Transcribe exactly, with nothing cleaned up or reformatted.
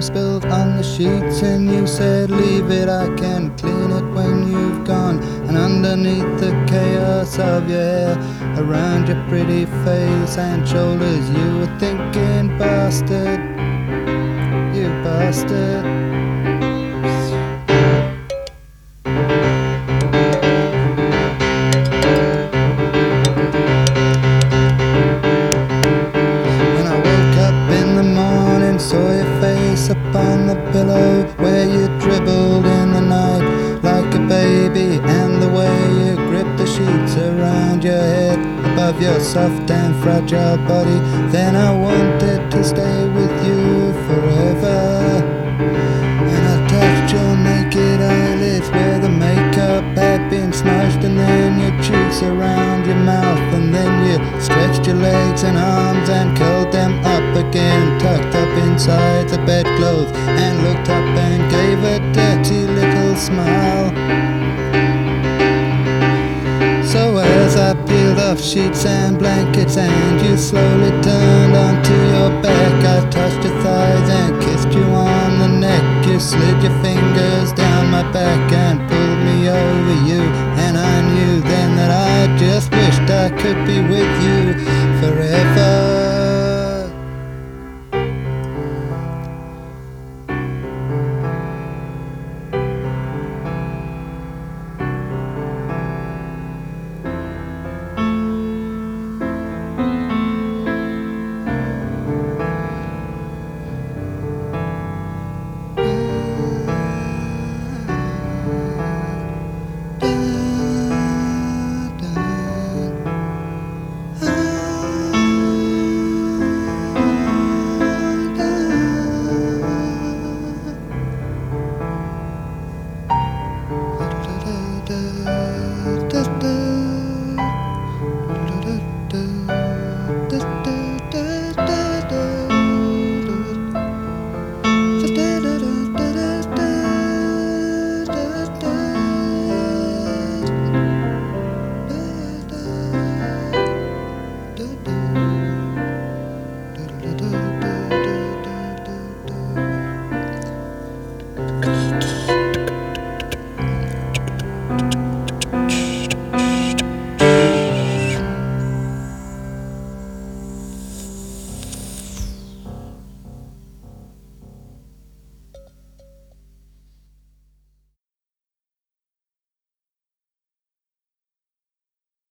spilled on the sheets, and you said leave it, I can clean it when you've gone. And underneath the chaos of your hair, around your pretty face and shoulders, you were thinking, bastard, you bastard. Saw your face upon the pillow where you dribbled in the night like a baby, and the way you gripped the sheets around your head above your soft and fragile body. Then I wanted to stay with you forever, and I touched your naked eyelids where the makeup had been smudged, and then your cheeks around your mouth, and then you stretched your legs and arms and curled them up again, tucked up inside the bedclothes, and looked up and gave a dirty little smile. So as I peeled off sheets and blankets and you slowly turned onto your back, I touched your thighs and kissed you on the neck. You slid your fingers down my back and pulled me over you, and I knew then that I just wished I could be with you forever. Da, da, da.